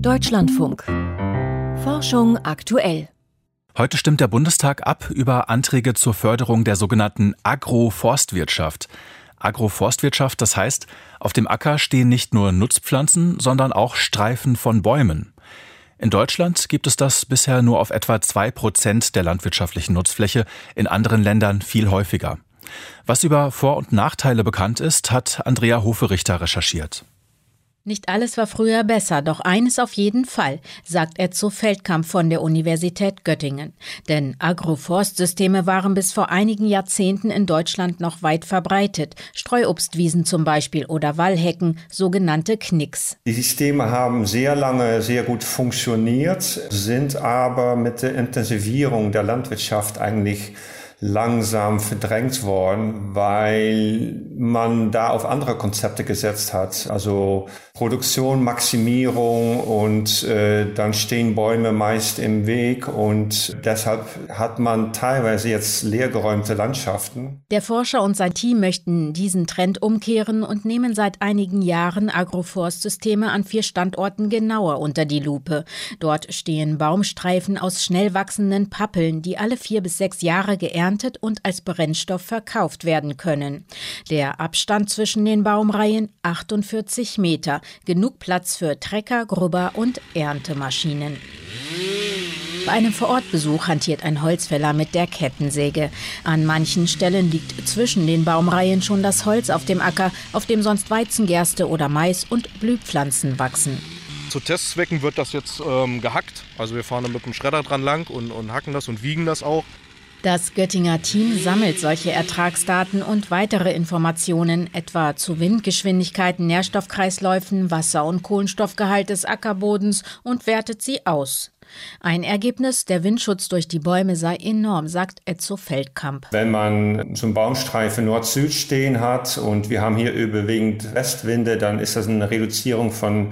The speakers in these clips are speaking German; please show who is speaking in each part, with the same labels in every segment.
Speaker 1: Deutschlandfunk. Forschung aktuell.
Speaker 2: Heute stimmt der Bundestag ab über Anträge zur Förderung der sogenannten Agroforstwirtschaft. Agroforstwirtschaft, das heißt, auf dem Acker stehen nicht nur Nutzpflanzen, sondern auch Streifen von Bäumen. In Deutschland gibt es das bisher nur auf etwa 2% der landwirtschaftlichen Nutzfläche, in anderen Ländern viel häufiger. Was über Vor- und Nachteile bekannt ist, hat Andrea Hoferichter recherchiert.
Speaker 3: Nicht alles war früher besser, doch eines auf jeden Fall, sagt Etzo Feldkamp von der Universität Göttingen. Denn Agroforstsysteme waren bis vor einigen Jahrzehnten in Deutschland noch weit verbreitet. Streuobstwiesen zum Beispiel oder Wallhecken, sogenannte Knicks.
Speaker 4: Die Systeme haben sehr lange sehr gut funktioniert, sind aber mit der Intensivierung der Landwirtschaft eigentlich langsam verdrängt worden, weil man da auf andere Konzepte gesetzt hat. Also Produktion, Maximierung und dann stehen Bäume meist im Weg und deshalb hat man teilweise jetzt leergeräumte Landschaften.
Speaker 3: Der Forscher und sein Team möchten diesen Trend umkehren und nehmen seit einigen Jahren Agroforstsysteme an 4 Standorten genauer unter die Lupe. Dort stehen Baumstreifen aus schnell wachsenden Pappeln, die alle 4 bis 6 Jahre geerntet und als Brennstoff verkauft werden können. Der Abstand zwischen den Baumreihen 48 Meter. Genug Platz für Trecker, Grubber und Erntemaschinen. Bei einem Vorortbesuch hantiert ein Holzfäller mit der Kettensäge. An manchen Stellen liegt zwischen den Baumreihen schon das Holz auf dem Acker, auf dem sonst Weizen, Gerste oder Mais und Blühpflanzen wachsen.
Speaker 5: Zu Testzwecken wird das jetzt gehackt. Also wir fahren da mit dem Schredder dran lang und hacken das und wiegen das auch.
Speaker 3: Das Göttinger Team sammelt solche Ertragsdaten und weitere Informationen, etwa zu Windgeschwindigkeiten, Nährstoffkreisläufen, Wasser- und Kohlenstoffgehalt des Ackerbodens und wertet sie aus. Ein Ergebnis, der Windschutz durch die Bäume sei enorm, sagt Etzo Feldkamp.
Speaker 4: Wenn man so einen Baumstreifen Nord-Süd stehen hat und wir haben hier überwiegend Westwinde, dann ist das eine Reduzierung von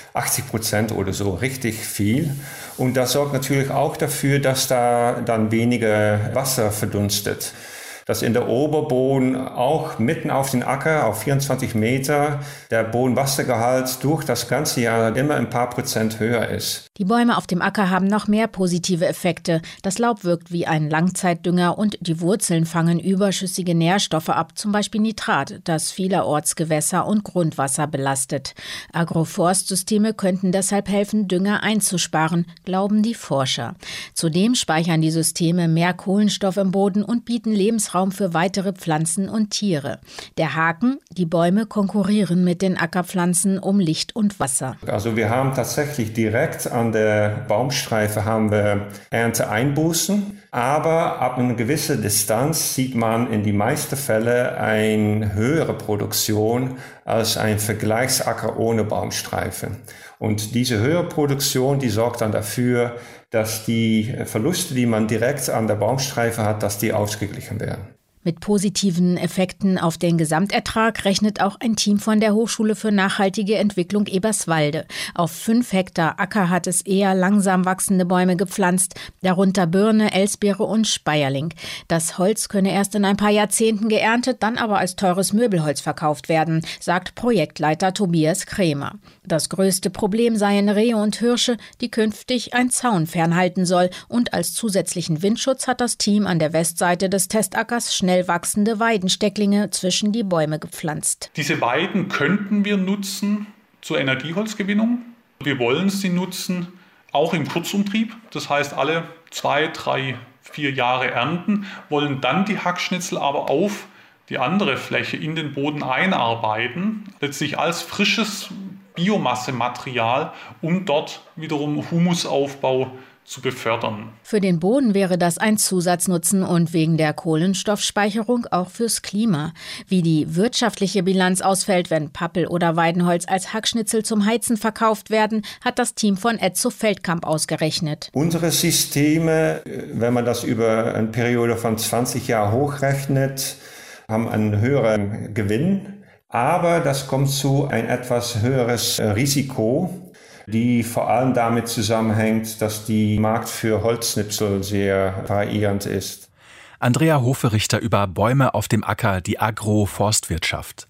Speaker 4: 80% oder so, richtig viel. Und das sorgt natürlich auch dafür, dass da dann weniger Wasser verdunstet. Dass in der Oberboden auch mitten auf den Acker, auf 24 Meter, der Bodenwassergehalt durch das ganze Jahr immer ein paar Prozent höher ist.
Speaker 3: Die Bäume auf dem Acker haben noch mehr positive Effekte. Das Laub wirkt wie ein Langzeitdünger und die Wurzeln fangen überschüssige Nährstoffe ab, zum Beispiel Nitrat, das vielerorts Gewässer und Grundwasser belastet. Agroforstsysteme könnten deshalb helfen, Dünger einzusparen, glauben die Forscher. Zudem speichern die Systeme mehr Kohlenstoff im Boden und bieten Lebensraum für weitere Pflanzen und Tiere. Der Haken, die Bäume konkurrieren mit den Ackerpflanzen um Licht und Wasser.
Speaker 4: Also wir haben tatsächlich direkt an der Baumstreife haben wir Ernteeinbußen, aber ab einer gewissen Distanz sieht man in die meisten Fälle eine höhere Produktion als ein Vergleichsacker ohne Baumstreife. Und diese höhere Produktion, die sorgt dann dafür, dass die Verluste, die man direkt an der Baumstreife hat, dass die ausgeglichen werden.
Speaker 3: Mit positiven Effekten auf den Gesamtertrag rechnet auch ein Team von der Hochschule für nachhaltige Entwicklung Eberswalde. Auf 5 Hektar Acker hat es eher langsam wachsende Bäume gepflanzt, darunter Birne, Elsbeere und Speierling. Das Holz könne erst in ein paar Jahrzehnten geerntet, dann aber als teures Möbelholz verkauft werden, sagt Projektleiter Tobias Krämer. Das größte Problem seien Rehe und Hirsche, die künftig ein Zaun fernhalten soll. Und als zusätzlichen Windschutz hat das Team an der Westseite des Testackers schnell wachsende Weidenstecklinge zwischen die Bäume gepflanzt.
Speaker 6: Diese Weiden könnten wir nutzen zur Energieholzgewinnung. Wir wollen sie nutzen, auch im Kurzumtrieb. Das heißt, alle 2, 3, 4 Jahre ernten, wollen dann die Hackschnitzel aber auf die andere Fläche in den Boden einarbeiten, letztlich als frisches Biomassematerial, um dort wiederum Humusaufbau zu befördern.
Speaker 3: Für den Boden wäre das ein Zusatznutzen und wegen der Kohlenstoffspeicherung auch fürs Klima. Wie die wirtschaftliche Bilanz ausfällt, wenn Pappel oder Weidenholz als Hackschnitzel zum Heizen verkauft werden, hat das Team von Etzo Feldkamp ausgerechnet.
Speaker 4: Unsere Systeme, wenn man das über eine Periode von 20 Jahren hochrechnet, haben einen höheren Gewinn, aber das kommt zu ein etwas höheres Risiko, die vor allem damit zusammenhängt, dass die Markt für Holzschnipsel sehr variierend ist.
Speaker 2: Andrea Hoferichter über Bäume auf dem Acker, die Agroforstwirtschaft.